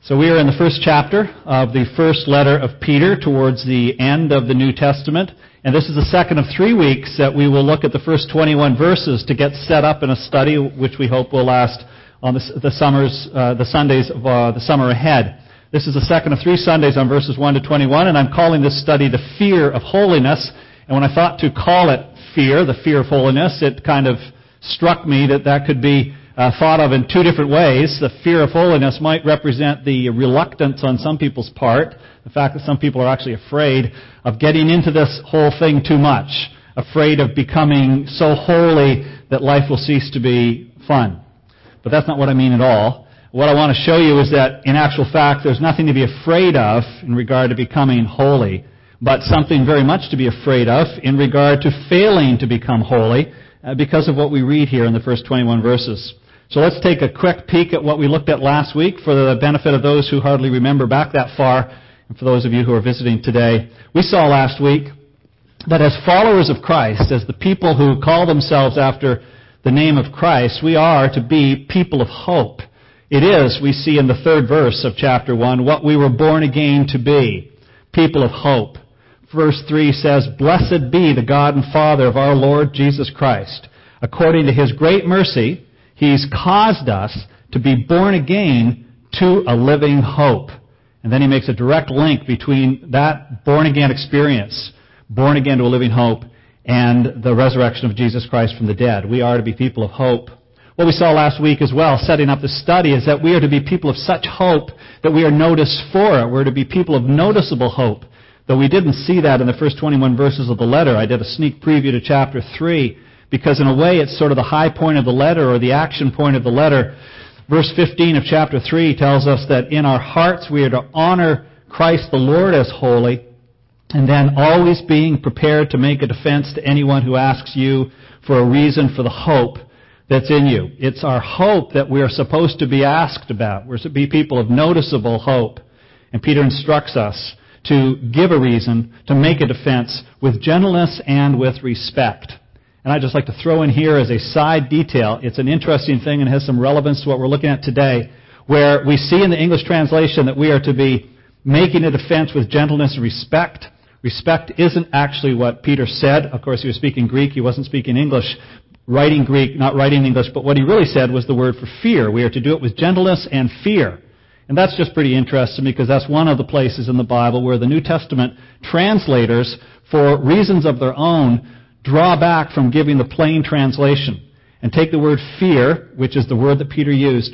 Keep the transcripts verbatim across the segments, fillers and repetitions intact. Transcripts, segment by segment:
So we are in the first chapter of the first letter of Peter towards the end of the New Testament. And this is the second of three weeks that we will look at the first twenty-one verses to get set up in a study which we hope will last on the, the summers, uh, the Sundays of uh, the summer ahead. This is the second of three Sundays on verses one to twenty-one, and I'm calling this study The Fear of Holiness. And when I thought to call it fear, the fear of holiness, it kind of struck me that that could be Uh, thought of in two different ways. The fear of holiness might represent the reluctance on some people's part, the fact that some people are actually afraid of getting into this whole thing too much, afraid of becoming so holy that life will cease to be fun. But that's not what I mean at all. What I want to show you is that, in actual fact, there's nothing to be afraid of in regard to becoming holy, but something very much to be afraid of in regard to failing to become holy uh, because of what we read here in the first twenty-one verses. So let's take a quick peek at what we looked at last week for the benefit of those who hardly remember back that far, and for those of you who are visiting today. We saw last week that as followers of Christ, as the people who call themselves after the name of Christ, we are to be people of hope. It is, we see in the third verse of chapter one, what we were born again to be, people of hope. Verse three says, "Blessed be the God and Father of our Lord Jesus Christ. According to His great mercy, He's caused us to be born again to a living hope." And then he makes a direct link between that born-again experience, born again to a living hope, and the resurrection of Jesus Christ from the dead. We are to be people of hope. What we saw last week as well, setting up the study, is that we are to be people of such hope that we are noticed for it. We're to be people of noticeable hope. Though we didn't see that in the first twenty-one verses of the letter, I did a sneak preview to chapter three, because in a way it's sort of the high point of the letter, or the action point of the letter. Verse fifteen of chapter three tells us that in our hearts we are to honor Christ the Lord as holy, and then always being prepared to make a defense to anyone who asks you for a reason for the hope that's in you. It's our hope that we are supposed to be asked about. We're to be people of noticeable hope. And Peter instructs us to give a reason, to make a defense with gentleness and with respect. And I'd just like to throw in here as a side detail, it's an interesting thing and has some relevance to what we're looking at today, where we see in the English translation that we are to be making a defense with gentleness and respect. Respect isn't actually what Peter said. Of course, he was speaking Greek. He wasn't speaking English, writing Greek, not writing English. But what he really said was the word for fear. We are to do it with gentleness and fear. And that's just pretty interesting, because that's one of the places in the Bible where the New Testament translators, for reasons of their own, draw back from giving the plain translation and take the word fear, which is the word that Peter used,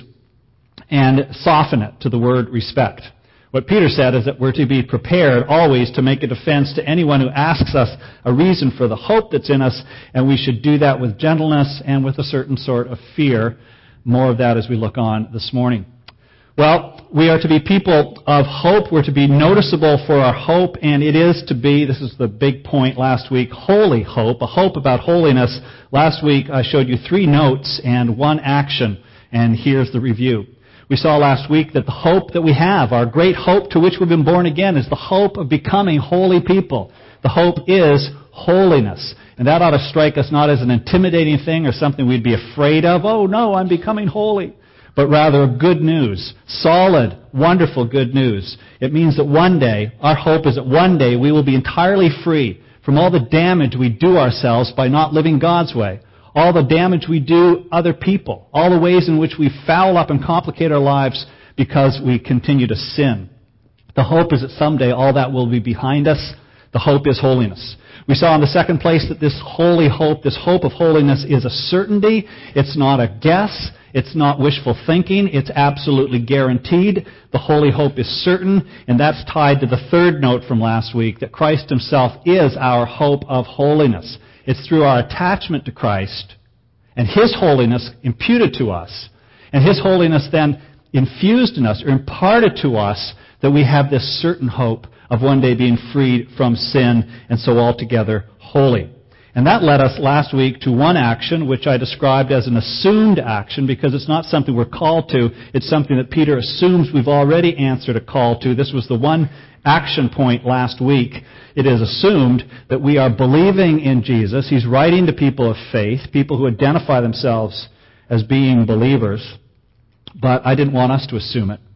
and soften it to the word respect. What Peter said is that we're to be prepared always to make a defense to anyone who asks us a reason for the hope that's in us, and we should do that with gentleness and with a certain sort of fear. More of that as we look on this morning. Well, we are to be people of hope. We're to be noticeable for our hope, and it is to be, this is the big point last week, holy hope, a hope about holiness. Last week I showed you three notes and one action, and here's the review. We saw last week that the hope that we have, our great hope to which we've been born again, is the hope of becoming holy people. The hope is holiness. And that ought to strike us not as an intimidating thing or something we'd be afraid of. Oh no, I'm becoming holy. But rather good news, solid, wonderful good news. It means that one day, our hope is that one day we will be entirely free from all the damage we do ourselves by not living God's way, all the damage we do other people, all the ways in which we foul up and complicate our lives because we continue to sin. The hope is that someday all that will be behind us. The hope is holiness. We saw in the second place that this holy hope, this hope of holiness, is a certainty. It's not a guess. It's not wishful thinking. It's absolutely guaranteed. The holy hope is certain, and that's tied to the third note from last week, that Christ Himself is our hope of holiness. It's through our attachment to Christ and His holiness imputed to us, and His holiness then infused in us or imparted to us, that we have this certain hope of one day being freed from sin and so altogether holy. And that led us last week to one action, which I described as an assumed action, because it's not something we're called to. It's something that Peter assumes we've already answered a call to. This was the one action point last week. It is assumed that we are believing in Jesus. He's writing to people of faith, people who identify themselves as being believers. But I didn't want us to assume it.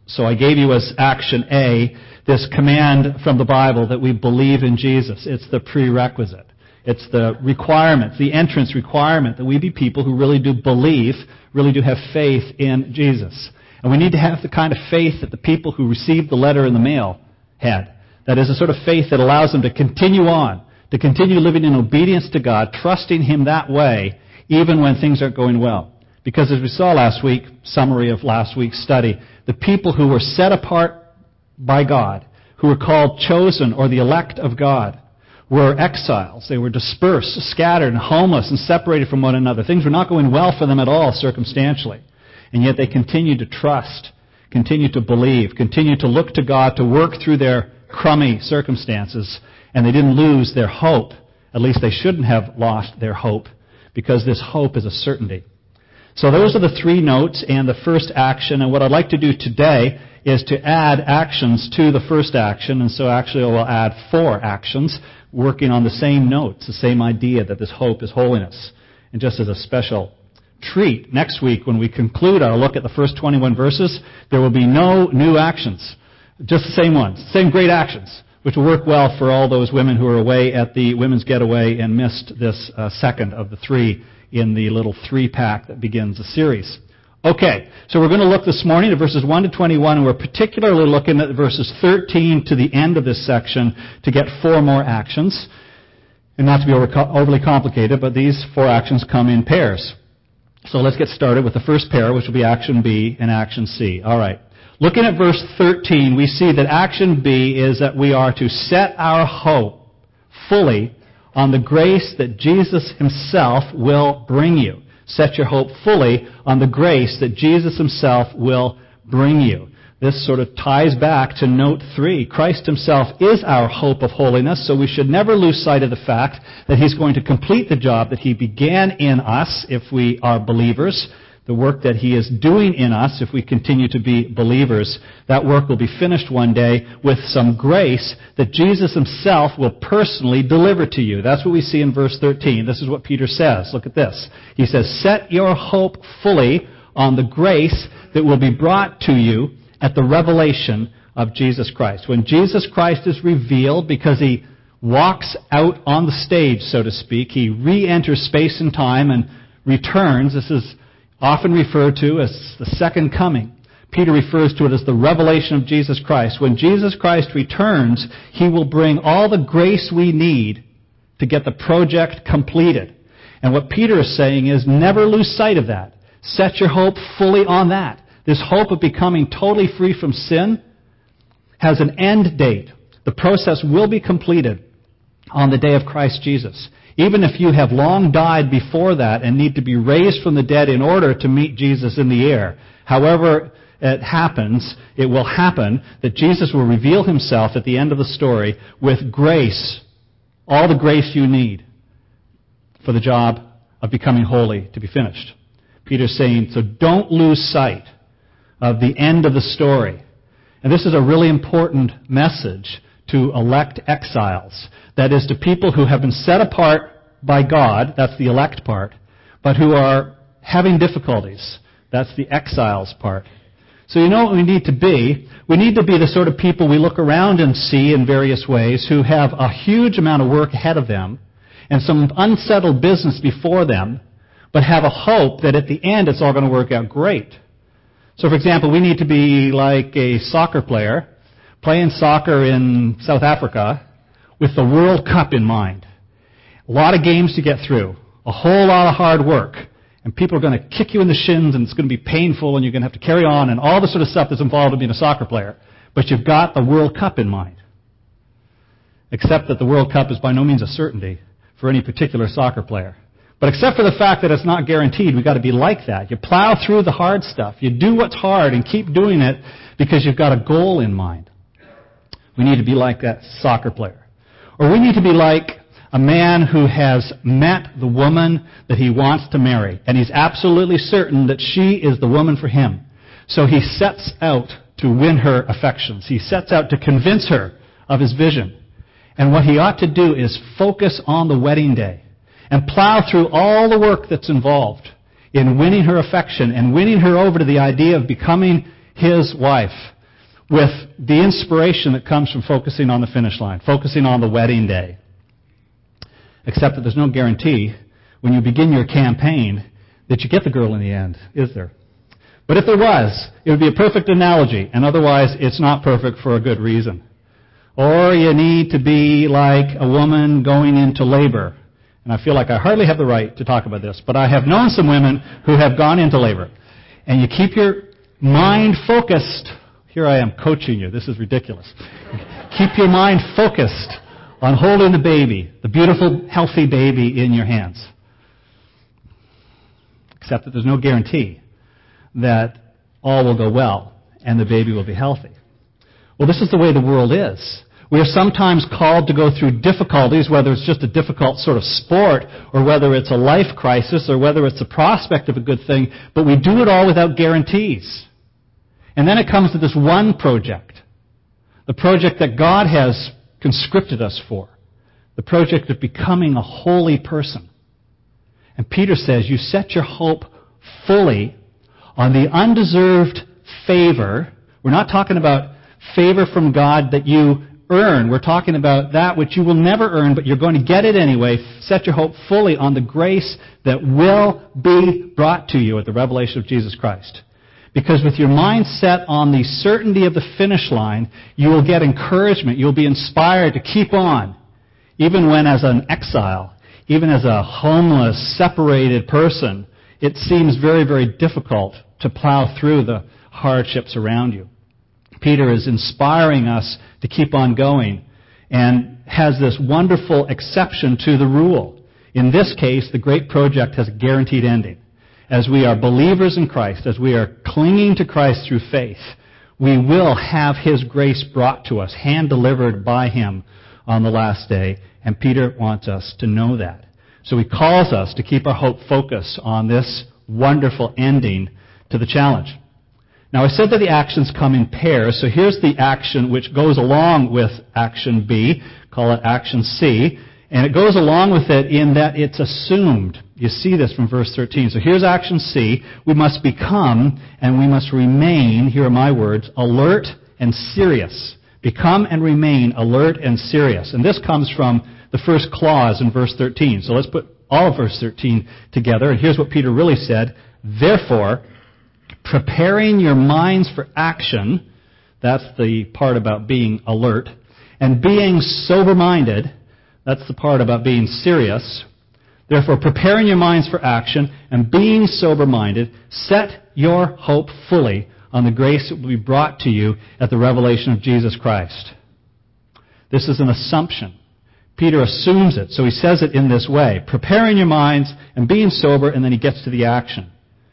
So I gave you as action A this command from the Bible that we believe in Jesus. It's the prerequisite. It's the requirement, the entrance requirement that we be people who really do believe, really do have faith in Jesus. And we need to have the kind of faith that the people who received the letter in the mail had. That is a sort of faith that allows them to continue on, to continue living in obedience to God, trusting Him that way, even when things aren't going well. Because as we saw last week, summary of last week's study, the people who were set apart by God, who were called chosen or the elect of God, were exiles. They were dispersed, scattered, and homeless, and separated from one another. Things were not going well for them at all circumstantially. And yet they continued to trust, continued to believe, continued to look to God to work through their crummy circumstances. And they didn't lose their hope. At least they shouldn't have lost their hope, because this hope is a certainty. So those are the three notes and the first action. And what I'd like to do today is to add actions to the first action. And so actually I will add four actions working on the same notes, the same idea that this hope is holiness. And just as a special treat, next week when we conclude our look at the first twenty-one verses, there will be no new actions. Just the same ones, same great actions, which will work well for all those women who are away at the women's getaway and missed this uh, second of the three in the little three-pack that begins the series. Okay, so we're going to look this morning at verses one to twenty-one, and we're particularly looking at verses thirteen to the end of this section to get four more actions. And not to be overly complicated, but these four actions come in pairs. So let's get started with the first pair, which will be action B and action C. All right. Looking at verse thirteen, we see that action B is that we are to set our hope fully on the grace that Jesus Himself will bring you. Set your hope fully on the grace that Jesus Himself will bring you. This sort of ties back to note three. Christ Himself is our hope of holiness, so we should never lose sight of the fact that He's going to complete the job that He began in us if we are believers. The work that He is doing in us, if we continue to be believers, that work will be finished one day with some grace that Jesus Himself will personally deliver to you. That's what we see in verse thirteen. This is what Peter says. Look at this. He says, set your hope fully on the grace that will be brought to you at the revelation of Jesus Christ. When Jesus Christ is revealed, because He walks out on the stage, so to speak, He re-enters space and time and returns. This is often referred to as the second coming. Peter refers to it as the revelation of Jesus Christ. When Jesus Christ returns, He will bring all the grace we need to get the project completed. And what Peter is saying is never lose sight of that. Set your hope fully on that. This hope of becoming totally free from sin has an end date. The process will be completed on the day of Christ Jesus. Even if you have long died before that and need to be raised from the dead in order to meet Jesus in the air, however it happens, it will happen that Jesus will reveal Himself at the end of the story with grace, all the grace you need for the job of becoming holy to be finished. Peter's saying, so don't lose sight of the end of the story. And this is a really important message to elect exiles. That is, to people who have been set apart by God, that's the elect part, but who are having difficulties. That's the exiles part. So you know what we need to be? We need to be the sort of people we look around and see in various ways who have a huge amount of work ahead of them and some unsettled business before them, but have a hope that at the end it's all going to work out great. So, for example, we need to be like a soccer player playing soccer in South Africa with the World Cup in mind. A lot of games to get through, a whole lot of hard work, and people are going to kick you in the shins, and it's going to be painful, and you're going to have to carry on, and all the sort of stuff that's involved in being a soccer player. But you've got the World Cup in mind. Except that the World Cup is by no means a certainty for any particular soccer player. But except for the fact that it's not guaranteed, we've got to be like that. You plow through the hard stuff. You do what's hard and keep doing it because you've got a goal in mind. We need to be like that soccer player. Or we need to be like a man who has met the woman that he wants to marry, and he's absolutely certain that she is the woman for him. So he sets out to win her affections. He sets out to convince her of his vision. And what he ought to do is focus on the wedding day and plow through all the work that's involved in winning her affection and winning her over to the idea of becoming his wife. with the inspiration that comes from focusing on the finish line, focusing on the wedding day. Except that there's no guarantee when you begin your campaign that you get the girl in the end, is there? But if there was, it would be a perfect analogy, and otherwise it's not perfect for a good reason. Or you need to be like a woman going into labor. And I feel like I hardly have the right to talk about this, but I have known some women who have gone into labor. And you keep your mind focused. Here I am coaching you. This is ridiculous. Keep your mind focused on holding the baby, the beautiful, healthy baby in your hands. Except that there's no guarantee that all will go well and the baby will be healthy. Well, this is the way the world is. We are sometimes called to go through difficulties, whether it's just a difficult sort of sport, or whether it's a life crisis, or whether it's a prospect of a good thing, but we do it all without guarantees. And then it comes to this one project, the project that God has conscripted us for, the project of becoming a holy person. And Peter says, you set your hope fully on the undeserved favor. We're not talking about favor from God that you earn. We're talking about that which you will never earn, but you're going to get it anyway. Set your hope fully on the grace that will be brought to you at the revelation of Jesus Christ. Because with your mind set on the certainty of the finish line, you will get encouragement. You'll be inspired to keep on. Even when as an exile, even as a homeless, separated person, it seems very, very difficult to plow through the hardships around you. Peter is inspiring us to keep on going and has this wonderful exception to the rule. In this case, the great project has a guaranteed ending. As we are believers in Christ, as we are clinging to Christ through faith, we will have His grace brought to us, hand-delivered by Him on the last day, and Peter wants us to know that. So he calls us to keep our hope focused on this wonderful ending to the challenge. Now, I said that the actions come in pairs, so here's the action which goes along with action B, call it action C, and it goes along with it in that it's assumed. You see this from verse thirteen. So here's action C. We must become and we must remain, here are my words, alert and serious. Become and remain alert and serious. And this comes from the first clause in verse thirteen. So let's put all of verse thirteen together, and here's what Peter really said. Therefore, preparing your minds for action, that's the part about being alert, and being sober-minded, that's the part about being serious. Therefore, preparing your minds for action and being sober-minded, set your hope fully on the grace that will be brought to you at the revelation of Jesus Christ. This is an assumption. Peter assumes it, so he says it in this way, preparing your minds and being sober, and then he gets to the action.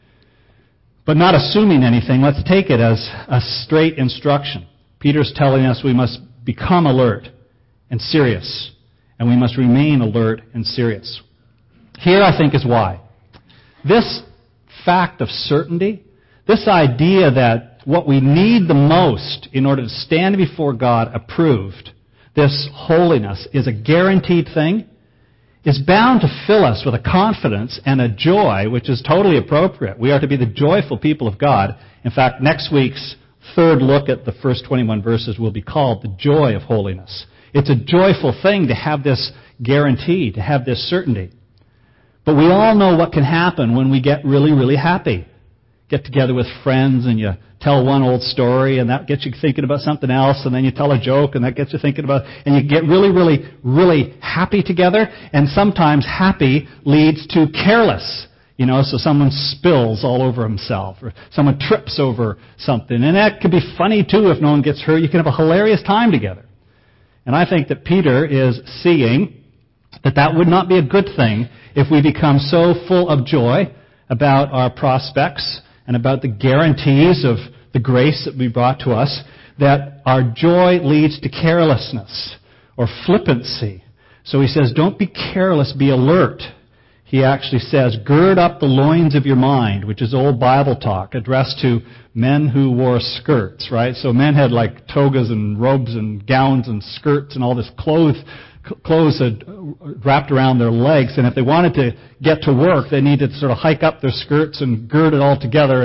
But not assuming anything, let's take it as a straight instruction. Peter's telling us we must become alert and serious, and we must remain alert and serious. Here, I think, is why. This fact of certainty, this idea that what we need the most in order to stand before God approved, this holiness, is a guaranteed thing, is bound to fill us with a confidence and a joy which is totally appropriate. We are to be the joyful people of God. In fact, next week's third look at the first twenty-one verses will be called the joy of holiness. It's a joyful thing to have this guarantee, to have this certainty. But we all know what can happen when we get really, really happy. Get together with friends and you tell one old story and that gets you thinking about something else, and then you tell a joke and that gets you thinking about, and you get really, really, really happy together, and sometimes happy leads to careless. You know, so someone spills all over himself or someone trips over something. And that could be funny too if no one gets hurt. You can have a hilarious time together. And I think that Peter is seeing that that would not be a good thing if we become so full of joy about our prospects and about the guarantees of the grace that we brought to us, that our joy leads to carelessness or flippancy. So he says, don't be careless, be alert. He actually says, gird up the loins of your mind, which is old Bible talk addressed to men who wore skirts, right? So men had like togas and robes and gowns and skirts and all this clothes, clothes had wrapped around their legs. And if they wanted to get to work, they needed to sort of hike up their skirts and gird it all together and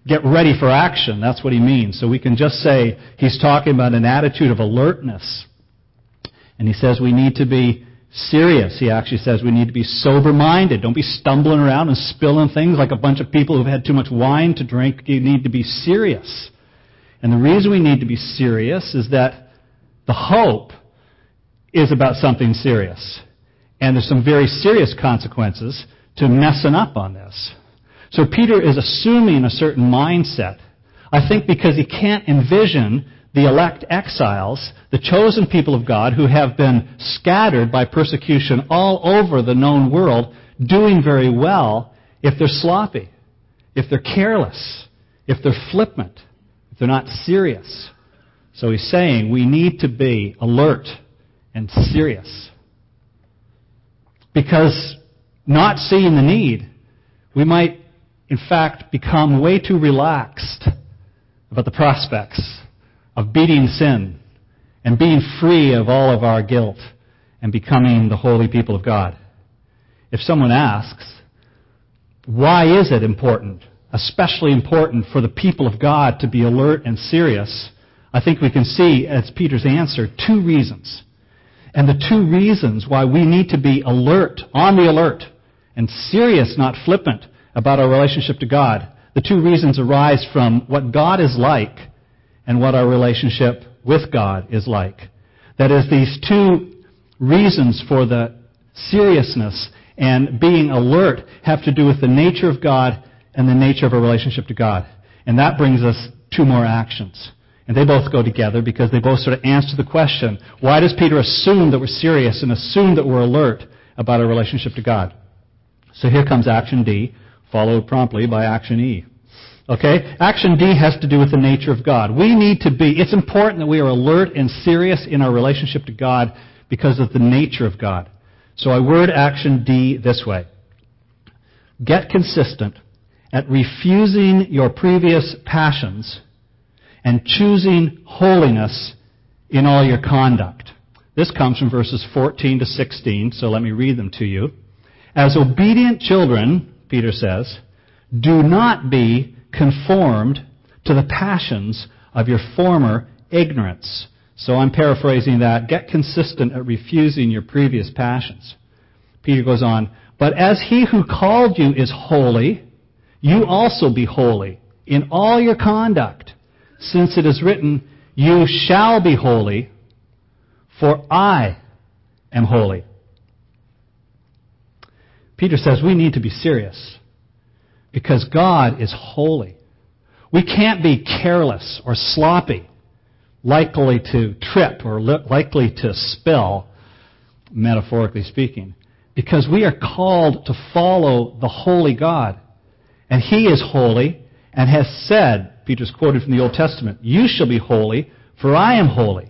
get ready for action. That's what he means. So we can just say he's talking about an attitude of alertness. And he says we need to be serious. He actually says we need to be sober-minded. Don't be stumbling around and spilling things like a bunch of people who've had too much wine to drink. You need to be serious. And the reason we need to be serious is that the hope is about something serious. And there's some very serious consequences to messing up on this. So Peter is assuming a certain mindset. I think because he can't envision the elect exiles, the chosen people of God who have been scattered by persecution all over the known world, doing very well if they're sloppy, if they're careless, if they're flippant, if they're not serious. So he's saying we need to be alert and serious. Because not seeing the need, we might, in fact, become way too relaxed about the prospects of beating sin and being free of all of our guilt and becoming the holy people of God. If someone asks, why is it important, especially important for the people of God to be alert and serious, I think we can see, as Peter's answer, two reasons. And the two reasons why we need to be alert, on the alert, and serious, not flippant, about our relationship to God, the two reasons arise from what God is like and what our relationship with God is like. That is, these two reasons for the seriousness and being alert have to do with the nature of God and the nature of our relationship to God. And that brings us two more actions. And they both go together because they both sort of answer the question, why does Peter assume that we're serious and assume that we're alert about our relationship to God? So here comes action D, followed promptly by action E. Okay? Action D has to do with the nature of God. We need to be, it's important that we are alert and serious in our relationship to God because of the nature of God. So I word action D this way. Get consistent at refusing your previous passions and choosing holiness in all your conduct. This comes from verses fourteen to sixteen, so let me read them to you. As obedient children, Peter says, do not be conformed to the passions of your former ignorance. So I'm paraphrasing that. Get consistent at refusing your previous passions. Peter goes on, but as he who called you is holy, you also be holy in all your conduct, since it is written, you shall be holy, for I am holy. Peter says we need to be serious because God is holy. We can't be careless or sloppy, likely to trip or li- likely to spill, metaphorically speaking, because we are called to follow the holy God. And He is holy and has said, Peter's quoted from the Old Testament, you shall be holy, for I am holy.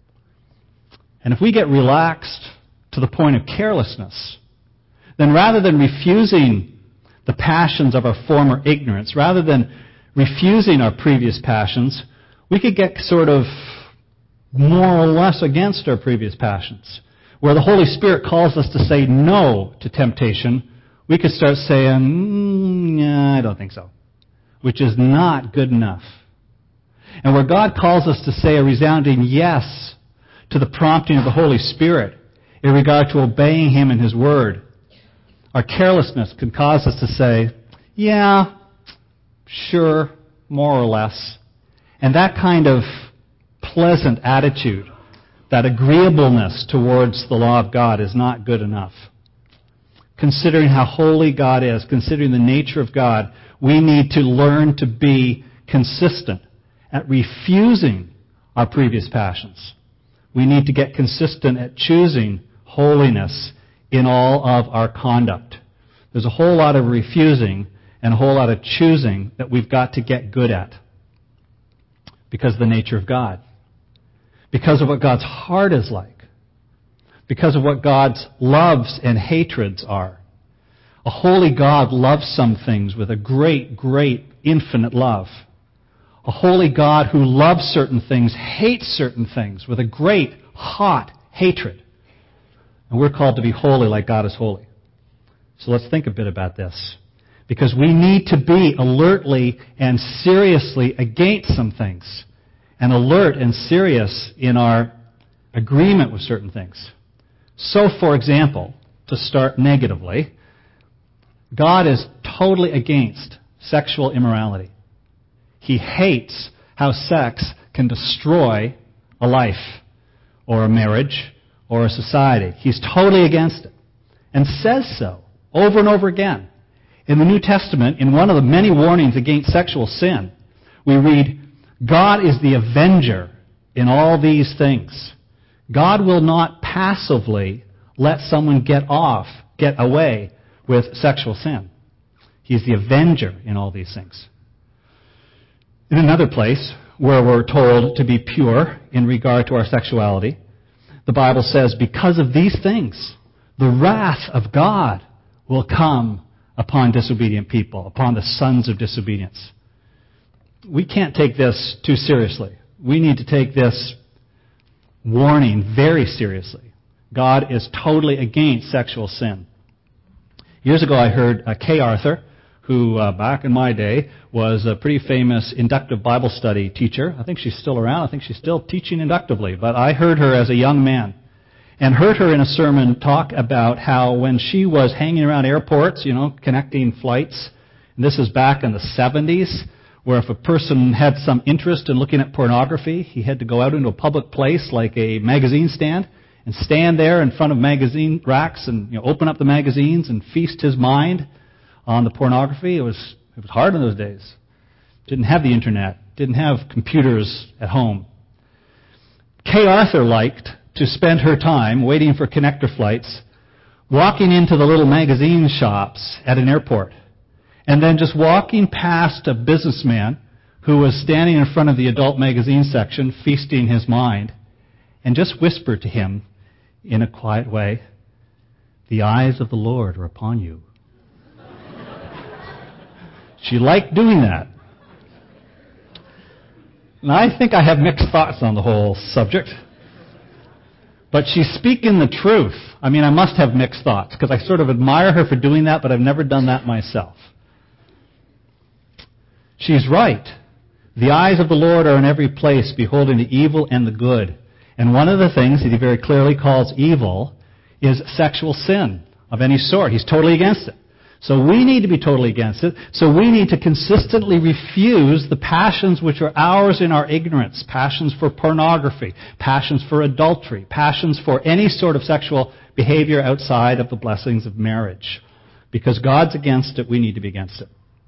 And if we get relaxed to the point of carelessness, then rather than refusing the passions of our former ignorance, rather than refusing our previous passions, we could get sort of more or less against our previous passions. Where the Holy Spirit calls us to say no to temptation, we could start saying, mm, yeah, I don't think so, which is not good enough. And where God calls us to say a resounding yes to the prompting of the Holy Spirit in regard to obeying Him and His Word, our carelessness can cause us to say, yeah, sure, more or less. And that kind of pleasant attitude, that agreeableness towards the law of God is not good enough. Considering how holy God is, considering the nature of God, we need to learn to be consistent at refusing our previous passions. We need to get consistent at choosing holiness in all of our conduct. There's a whole lot of refusing and a whole lot of choosing that we've got to get good at because of the nature of God, because of what God's heart is like, because of what God's loves and hatreds are. A holy God loves some things with a great, great, infinite love. A holy God who loves certain things hates certain things with a great, hot hatred. And we're called to be holy like God is holy. So let's think a bit about this. Because we need to be alertly and seriously against some things, and alert and serious in our agreement with certain things. So, for example, to start negatively, God is totally against sexual immorality. He hates how sex can destroy a life or a marriage or a society. He's totally against it and says so over and over again. In the New Testament, in one of the many warnings against sexual sin, we read, God is the avenger in all these things. God will not passively let someone get off, get away with sexual sin. He's the avenger in all these things. In another place where we're told to be pure in regard to our sexuality, the Bible says, because of these things, the wrath of God will come upon disobedient people, upon the sons of disobedience. We can't take this too seriously. We need to take this warning very seriously. God is totally against sexual sin. Years ago I heard uh, Kay Arthur, who uh, back in my day was a pretty famous inductive Bible study teacher. I think she's still around. I think she's still teaching inductively. But I heard her as a young man and heard her in a sermon talk about how when she was hanging around airports, you know, connecting flights, and this is back in the seventies, where if a person had some interest in looking at pornography, he had to go out into a public place like a magazine stand and stand there in front of magazine racks and, you know, open up the magazines and feast his mind on the pornography. It was it was hard in those days. Didn't have the internet. Didn't have computers at home. Kay Arthur liked to spend her time waiting for connector flights, walking into the little magazine shops at an airport, and then just walking past a businessman who was standing in front of the adult magazine section, feasting his mind, and just whisper to him in a quiet way, "The eyes of the Lord are upon you." She liked doing that. And I think I have mixed thoughts on the whole subject. But she's speaking the truth. I mean, I must have mixed thoughts, because I sort of admire her for doing that, but I've never done that myself. She's right. The eyes of the Lord are in every place, beholding the evil and the good. And one of the things that he very clearly calls evil is sexual sin of any sort. He's totally against it. So we need to be totally against it. So we need to consistently refuse the passions which are ours in our ignorance. Passions for pornography, passions for adultery, passions for any sort of sexual behavior outside of the blessings of marriage. Because God's against it, we need to be against it.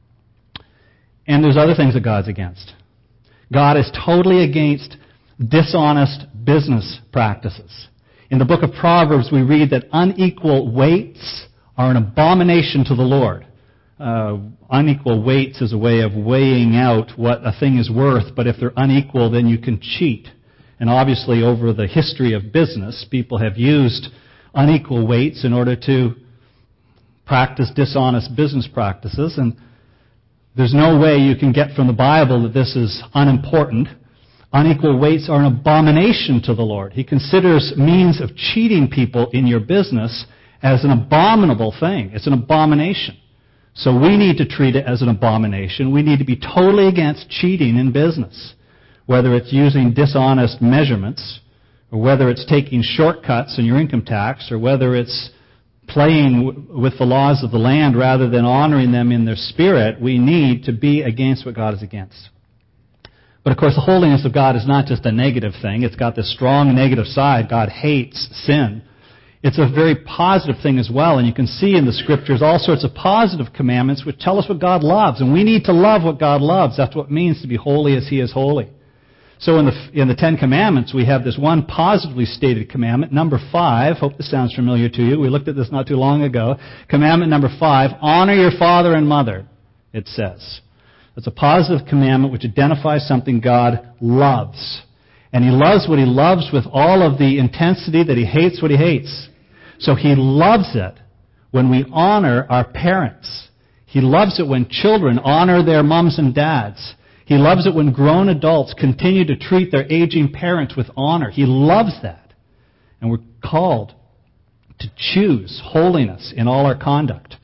And there's other things that God's against. God is totally against dishonest business practices. In the book of Proverbs, we read that unequal weights are an abomination to the Lord. Uh, unequal weights is a way of weighing out what a thing is worth, but if they're unequal, then you can cheat. And obviously, over the history of business, people have used unequal weights in order to practice dishonest business practices, and there's no way you can get from the Bible that this is unimportant. Unequal weights are an abomination to the Lord. He considers means of cheating people in your business as an abominable thing. It's an abomination. So we need to treat it as an abomination. We need to be totally against cheating in business, whether it's using dishonest measurements, or whether it's taking shortcuts in your income tax, or whether it's playing w- with the laws of the land rather than honoring them in their spirit. We need to be against what God is against. But of course, the holiness of God is not just a negative thing. It's got this strong negative side. God hates sin. It's a very positive thing as well, and you can see in the Scriptures all sorts of positive commandments which tell us what God loves, and we need to love what God loves. That's what it means to be holy as He is holy. So in the in the Ten Commandments, we have this one positively stated commandment, number five. Hope this sounds familiar to you. We looked at this not too long ago. Commandment number five, honor your father and mother, it says. It's a positive commandment which identifies something God loves. And He loves what He loves with all of the intensity that He hates what He hates. So He loves it when we honor our parents. He loves it when children honor their moms and dads. He loves it when grown adults continue to treat their aging parents with honor. He loves that. And we're called to choose holiness in all our conduct,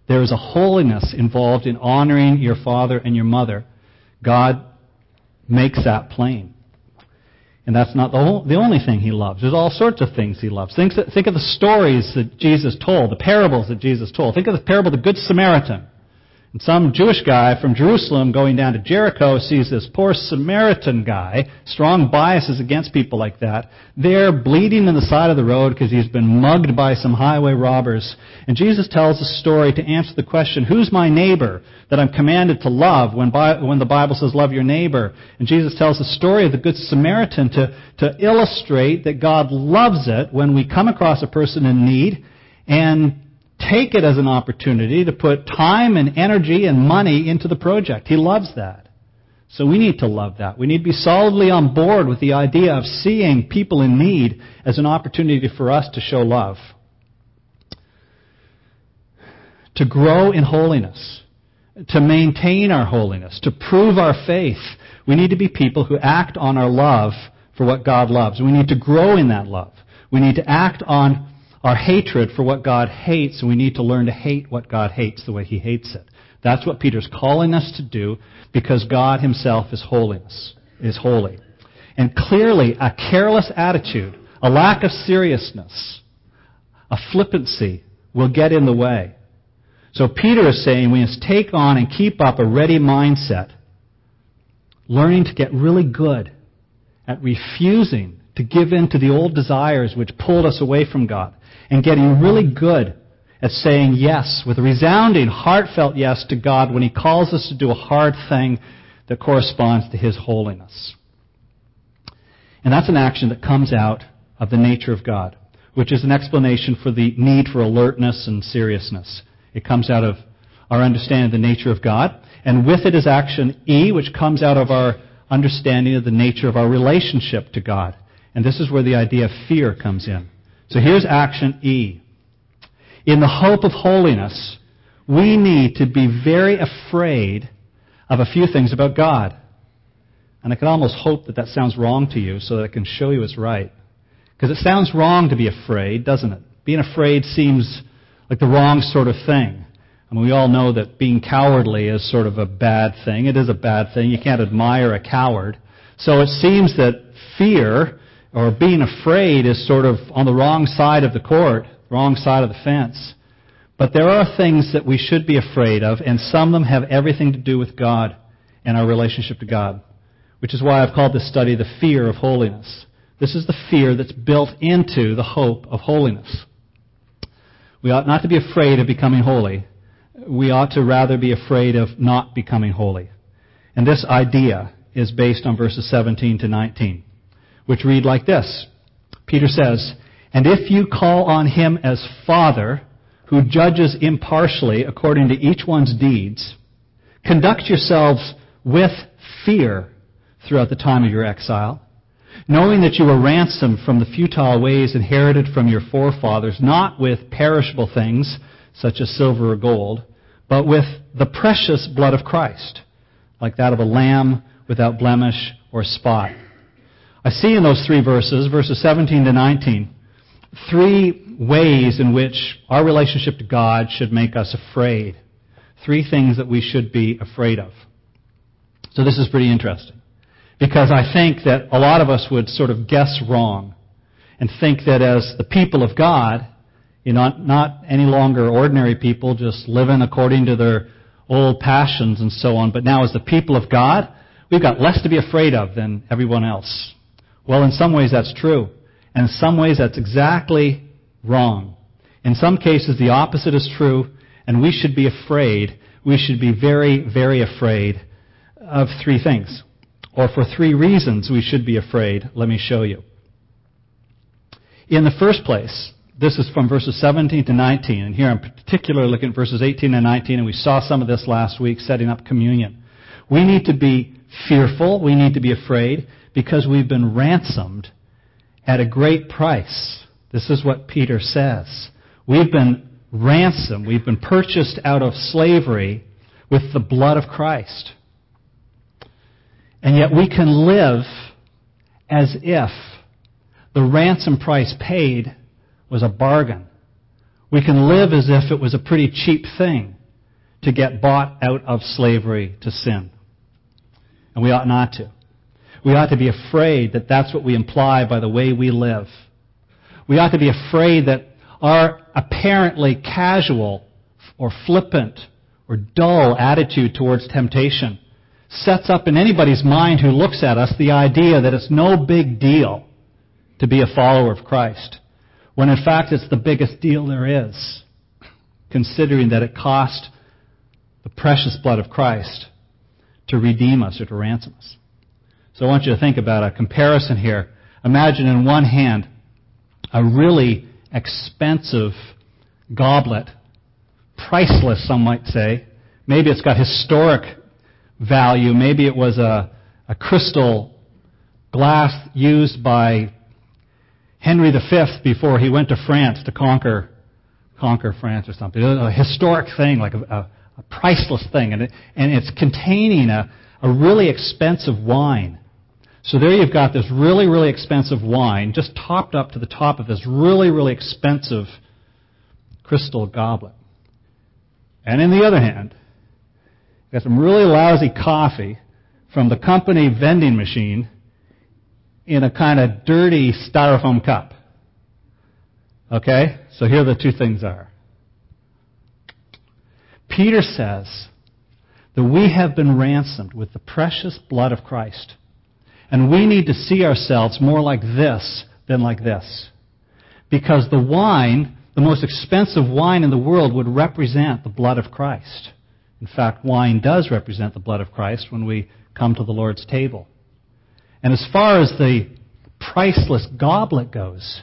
There is a holiness involved in honoring your father and your mother. God makes that plain. And that's not the, whole, the only thing he loves. There's all sorts of things he loves. Think, think of the stories that Jesus told, the parables that Jesus told. Think of the parable of the Good Samaritan. And some Jewish guy from Jerusalem going down to Jericho sees this poor Samaritan guy, strong biases against people like that, there bleeding in the side of the road because he's been mugged by some highway robbers. And Jesus tells a story to answer the question, who's my neighbor that I'm commanded to love when, when the Bible says love your neighbor? And Jesus tells the story of the Good Samaritan to, to illustrate that God loves it when we come across a person in need and take it as an opportunity to put time and energy and money into the project. He loves that. So we need to love that. We need to be solidly on board with the idea of seeing people in need as an opportunity for us to show love. To grow in holiness, to maintain our holiness, to prove our faith, we need to be people who act on our love for what God loves. We need to grow in that love. We need to act on our hatred for what God hates, and we need to learn to hate what God hates the way He hates it. That's what Peter's calling us to do, because God Himself is holiness, is holy. And clearly, a careless attitude, a lack of seriousness, a flippancy will get in the way. So Peter is saying we must take on and keep up a ready mindset, learning to get really good at refusing to give in to the old desires which pulled us away from God, and getting really good at saying yes with a resounding, heartfelt yes to God when He calls us to do a hard thing that corresponds to His holiness. And that's an action that comes out of the nature of God, which is an explanation for the need for alertness and seriousness. It comes out of our understanding of the nature of God, and with it is action E, which comes out of our understanding of the nature of our relationship to God. And this is where the idea of fear comes in. So here's action E. In the hope of holiness, we need to be very afraid of a few things about God. And I can almost hope that that sounds wrong to you so that I can show you it's right. Because it sounds wrong to be afraid, doesn't it? Being afraid seems like the wrong sort of thing. I mean, we all know that being cowardly is sort of a bad thing. It is a bad thing. You can't admire a coward. So it seems that fear, or being afraid, is sort of on the wrong side of the court, wrong side of the fence. But there are things that we should be afraid of, and some of them have everything to do with God and our relationship to God, which is why I've called this study the fear of holiness. This is the fear that's built into the hope of holiness. We ought not to be afraid of becoming holy. We ought to rather be afraid of not becoming holy. And this idea is based on verses seventeen to nineteen. Which read like this. Peter says, and if you call on Him as Father, who judges impartially according to each one's deeds, conduct yourselves with fear throughout the time of your exile, knowing that you were ransomed from the futile ways inherited from your forefathers, not with perishable things, such as silver or gold, but with the precious blood of Christ, like that of a lamb without blemish or spot. I see in those three verses, verses seventeen to nineteen, three ways in which our relationship to God should make us afraid. Three things that we should be afraid of. So this is pretty interesting, because I think that a lot of us would sort of guess wrong and think that as the people of God, you know, not, not any longer ordinary people just living according to their old passions and so on, but now as the people of God, we've got less to be afraid of than everyone else. Well, in some ways that's true. And in some ways that's exactly wrong. In some cases the opposite is true, and we should be afraid. We should be very, very afraid of three things. Or for three reasons we should be afraid. Let me show you. In the first place, this is from verses seventeen to nineteen, and here I'm particularly looking at verses eighteen and nineteen, and we saw some of this last week setting up communion. We need to be fearful, we need to be afraid, because we've been ransomed at a great price. This is what Peter says. We've been ransomed, we've been purchased out of slavery with the blood of Christ. And yet we can live as if the ransom price paid was a bargain. We can live as if it was a pretty cheap thing. to get bought out of slavery to sin. And we ought not to. We ought to be afraid that that's what we imply by the way we live. We ought to be afraid that our apparently casual or flippant or dull attitude towards temptation sets up in anybody's mind who looks at us the idea that it's no big deal to be a follower of Christ, when in fact it's the biggest deal there is, considering that it cost the precious blood of Christ to redeem us or to ransom us. So I want you to think about a comparison here. Imagine in one hand a really expensive goblet, priceless, some might say. Maybe it's got historic value. Maybe it was a, a crystal glass used by Henry the Fifth before he went to France to conquer conquer France or something. A historic thing, like a, a, a priceless thing. And, it, and it's containing a, a really expensive wine. So there you've got this really, really expensive wine just topped up to the top of this really, really expensive crystal goblet. And in the other hand, you've got some really lousy coffee from the company vending machine in a kind of dirty styrofoam cup. Okay? So here the two things are. Peter says that we have been ransomed with the precious blood of Christ. And we need to see ourselves more like this than like this. Because the wine, the most expensive wine in the world, would represent the blood of Christ. In fact, wine does represent the blood of Christ when we come to the Lord's table. And as far as the priceless goblet goes,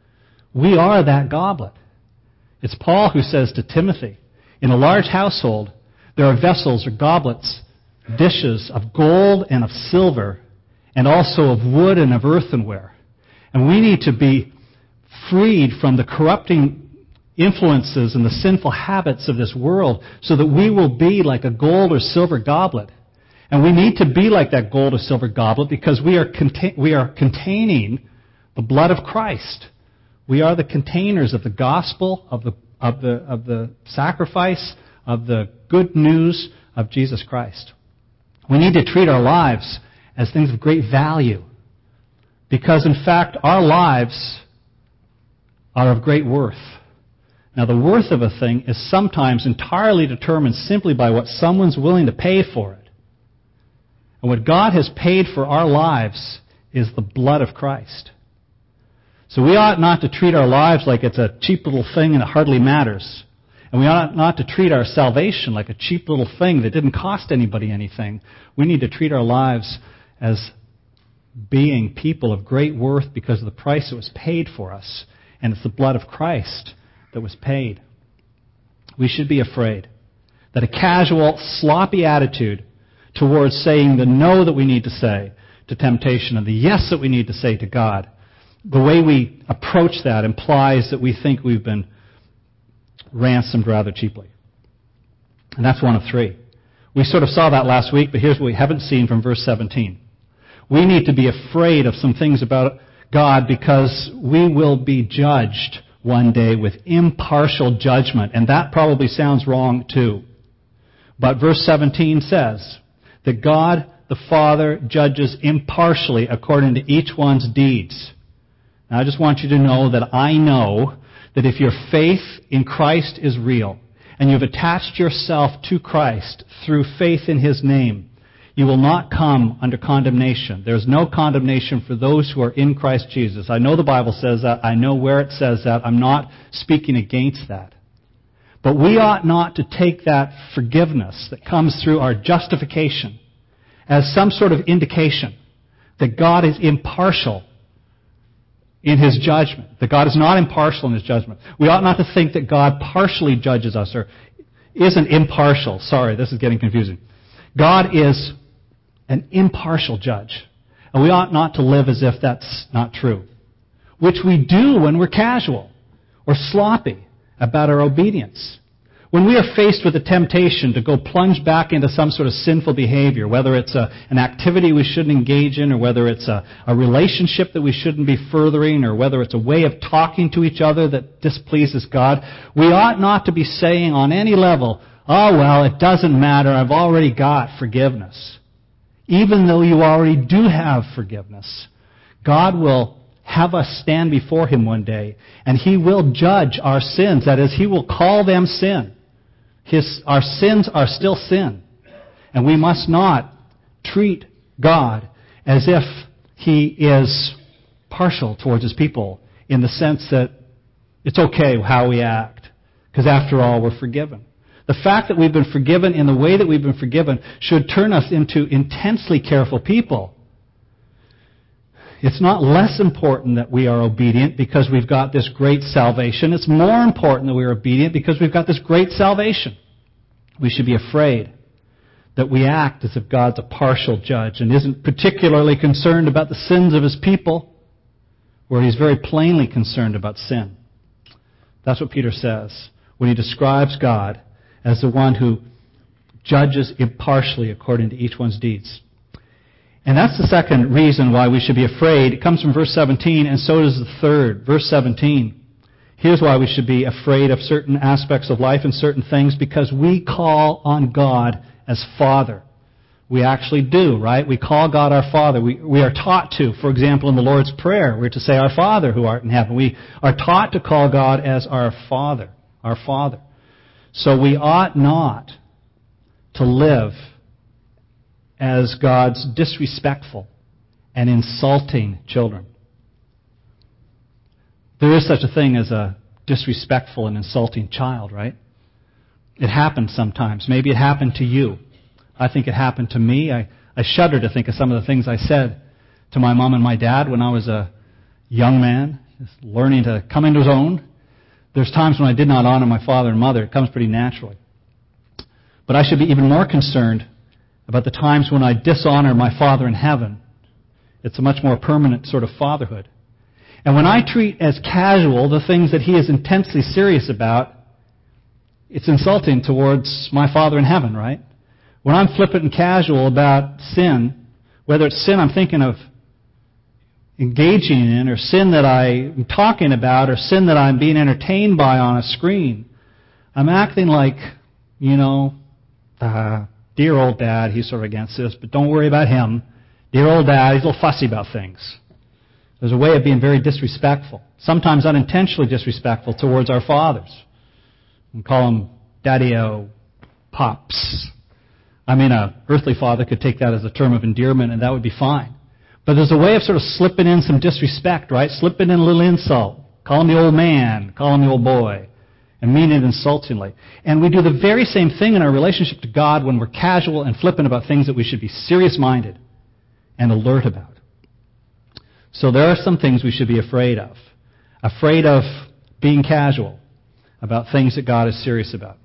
we are that goblet. It's Paul who says to Timothy, in a large household, there are vessels or goblets, dishes of gold and of silver, and also of wood and of earthenware. And we need to be freed from the corrupting influences and the sinful habits of this world so that we will be like a gold or silver goblet. And we need to be like that gold or silver goblet because we are contain- we are containing the blood of Christ. We are the containers of the gospel, of the of the of the sacrifice, of the good news of Jesus Christ. We need to treat our lives as things of great value because, in fact, our lives are of great worth. Now, the worth of a thing is sometimes entirely determined simply by what someone's willing to pay for it. And what God has paid for our lives is the blood of Christ. So we ought not to treat our lives like it's a cheap little thing and it hardly matters. And we ought not to treat our salvation like a cheap little thing that didn't cost anybody anything. We need to treat our lives as being people of great worth because of the price that was paid for us. And it's the blood of Christ that was paid. We should be afraid that a casual, sloppy attitude towards saying the no that we need to say to temptation and the yes that we need to say to God, the way we approach that implies that we think we've been ransomed rather cheaply. And that's one of three. We sort of saw that last week, but here's what we haven't seen from verse seventeen. We need to be afraid of some things about God because we will be judged one day with impartial judgment. And that probably sounds wrong too. But verse seventeen says that God the Father judges impartially according to each one's deeds. Now I just want you to know that I know that if your faith in Christ is real and you've attached yourself to Christ through faith in His name, you will not come under condemnation. There's no condemnation for those who are in Christ Jesus. I know the Bible says that. I know where it says that. I'm not speaking against that. But we ought not to take that forgiveness that comes through our justification as some sort of indication that God is impartial in His judgment. That God is not impartial in His judgment. We ought not to think that God partially judges us or isn't impartial. Sorry, this is getting confusing. God is an impartial judge. And we ought not to live as if that's not true. Which we do when we're casual or sloppy about our obedience. When we are faced with a temptation to go plunge back into some sort of sinful behavior, whether it's a, an activity we shouldn't engage in, or whether it's a, a relationship that we shouldn't be furthering, or whether it's a way of talking to each other that displeases God, we ought not to be saying on any level, oh, well, it doesn't matter. I've already got forgiveness. Even though you already do have forgiveness, God will have us stand before Him one day, and He will judge our sins. That is, He will call them sin. His, our sins are still sin. And we must not treat God as if He is partial towards His people, in the sense that it's okay how we act, because after all, we're forgiven. The fact that we've been forgiven in the way that we've been forgiven should turn us into intensely careful people. It's not less important that we are obedient because we've got this great salvation. It's more important that we are obedient because we've got this great salvation. We should be afraid that we act as if God's a partial judge and isn't particularly concerned about the sins of His people, where He's very plainly concerned about sin. That's what Peter says when he describes God as the one who judges impartially according to each one's deeds. And that's the second reason why we should be afraid. It comes from verse seventeen, and so does the third. Verse seventeen. Here's why we should be afraid of certain aspects of life and certain things, because we call on God as Father. We actually do, right? We call God our Father. We, we are taught to, for example, in the Lord's Prayer, we're to say, Our Father who art in heaven. We are taught to call God as our Father, our Father. So we ought not to live as God's disrespectful and insulting children. There is such a thing as a disrespectful and insulting child, right? It happens sometimes. Maybe it happened to you. I think it happened to me. I, I shudder to think of some of the things I said to my mom and my dad when I was a young man, just learning to come into his own. There's times when I did not honor my father and mother. It comes pretty naturally. But I should be even more concerned about the times when I dishonor my Father in heaven. It's a much more permanent sort of fatherhood. And when I treat as casual the things that He is intensely serious about, it's insulting towards my Father in heaven, right? When I'm flippant and casual about sin, whether it's sin I'm thinking of engaging in, or sin that I'm talking about, or sin that I'm being entertained by on a screen, I'm acting like, you know, uh, dear old Dad, he's sort of against this, but don't worry about him. Dear old Dad, he's a little fussy about things. There's a way of being very disrespectful, sometimes unintentionally disrespectful towards our fathers. We call them Daddy-o, Pops. I mean, an earthly father could take that as a term of endearment, and that would be fine. But there's a way of sort of slipping in some disrespect, right? Slipping in a little insult. Call him the old man. Call him the old boy. And mean it insultingly. And we do the very same thing in our relationship to God when we're casual and flippant about things that we should be serious-minded and alert about. So there are some things we should be afraid of. Afraid of being casual about things that God is serious about.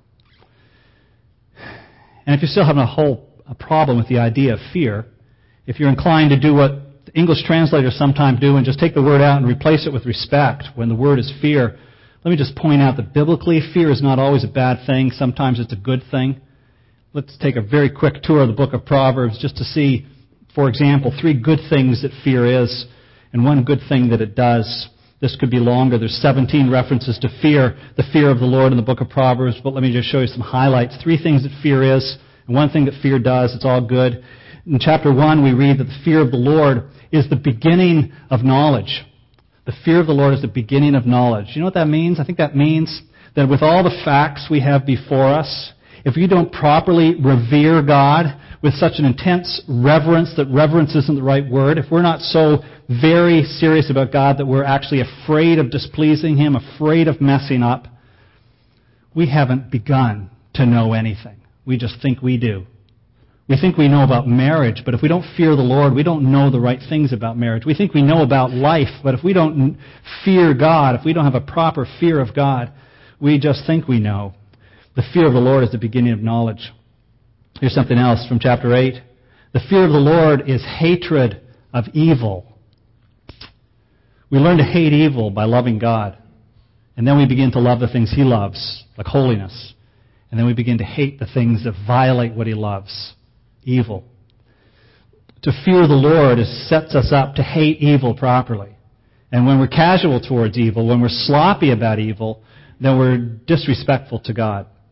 And if you're still having a whole a problem with the idea of fear, if you're inclined to do what English translators sometimes do and just take the word out and replace it with respect when the word is fear, let me just point out that biblically, fear is not always a bad thing. Sometimes it's a good thing. Let's take a very quick tour of the book of Proverbs just to see, for example, three good things that fear is and one good thing that it does. This could be longer. There's seventeen references to fear, the fear of the Lord in the book of Proverbs, but let me just show you some highlights. Three things that fear is and one thing that fear does. It's all good. In chapter one, we read that the fear of the Lord is the beginning of knowledge. The fear of the Lord is the beginning of knowledge. You know what that means? I think that means that with all the facts we have before us, if we don't properly revere God with such an intense reverence, that reverence isn't the right word, if we're not so very serious about God that we're actually afraid of displeasing Him, afraid of messing up, we haven't begun to know anything. We just think we do. We think we know about marriage, but if we don't fear the Lord, we don't know the right things about marriage. We think we know about life, but if we don't fear God, if we don't have a proper fear of God, we just think we know. The fear of the Lord is the beginning of knowledge. Here's something else from chapter eight. The fear of the Lord is hatred of evil. We learn to hate evil by loving God. And then we begin to love the things He loves, like holiness. And then we begin to hate the things that violate what He loves. Evil. To fear the Lord is, sets us up to hate evil properly. And when we're casual towards evil, when we're sloppy about evil, then we're disrespectful to God.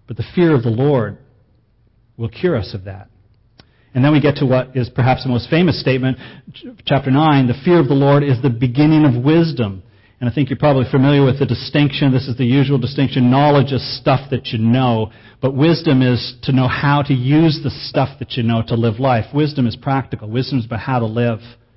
But the fear of the Lord will cure us of that. And then we get to what is perhaps the most famous statement, chapter nine, the fear of the Lord is the beginning of wisdom. And I think you're probably familiar with the distinction. This is the usual distinction. Knowledge is stuff that you know, but wisdom is to know how to use the stuff that you know to live life. Wisdom is practical. Wisdom is about how to live.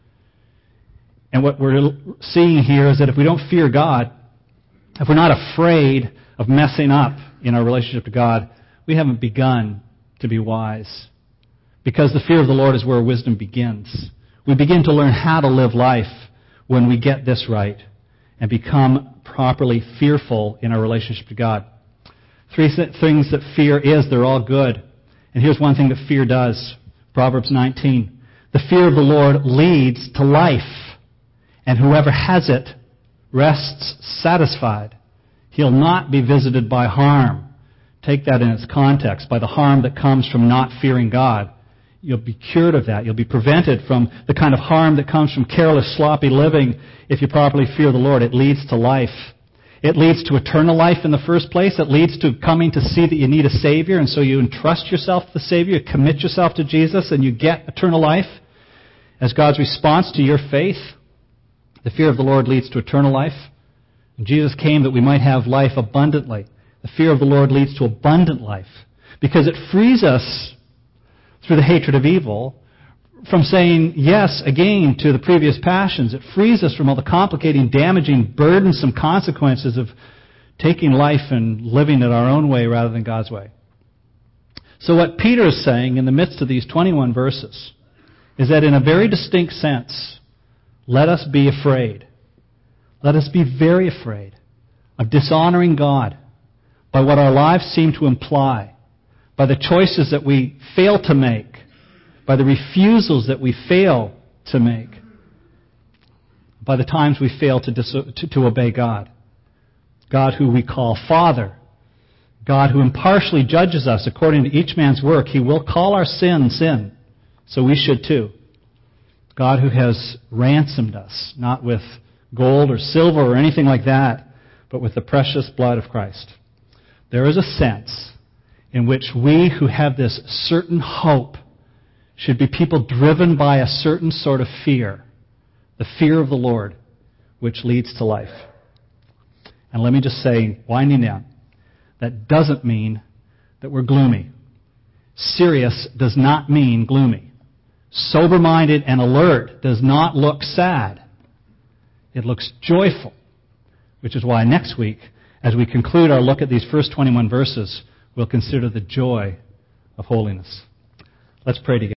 And what we're seeing here is that if we don't fear God, if we're not afraid of messing up in our relationship to God, we haven't begun to be wise. Because the fear of the Lord is where wisdom begins. We begin to learn how to live life when we get this right and become properly fearful in our relationship to God. Three th- things that fear is, they're all good. And here's one thing that fear does. Proverbs nineteen. The fear of the Lord leads to life, and whoever has it rests satisfied. He'll not be visited by harm. Take that in its context, by the harm that comes from not fearing God. You'll be cured of that. You'll be prevented from the kind of harm that comes from careless, sloppy living if you properly fear the Lord. It leads to life. It leads to eternal life in the first place. It leads to coming to see that you need a Savior, and so you entrust yourself to the Savior, you commit yourself to Jesus, and you get eternal life as God's response to your faith. The fear of the Lord leads to eternal life. And Jesus came that we might have life abundantly. The fear of the Lord leads to abundant life because it frees us through the hatred of evil from saying yes again to the previous passions. It frees us from all the complicating, damaging, burdensome consequences of taking life and living it our own way rather than God's way. So what Peter is saying in the midst of these twenty-one verses is that in a very distinct sense, let us be afraid. Let us be very afraid of dishonoring God by what our lives seem to imply, by the choices that we fail to make, by the refusals that we fail to make, by the times we fail to, dis- to, to obey God. God who we call Father. God who impartially judges us according to each man's work. He will call our sin, sin. So we should too. God who has ransomed us, not with gold or silver or anything like that, but with the precious blood of Christ. There is a sense in which we who have this certain hope should be people driven by a certain sort of fear, the fear of the Lord, which leads to life. And let me just say, winding down, that doesn't mean that we're gloomy. Serious does not mean gloomy. Sober-minded and alert does not look sad. It looks joyful, which is why next week, as we conclude our look at these first twenty-one verses, we'll consider the joy of holiness. Let's pray together.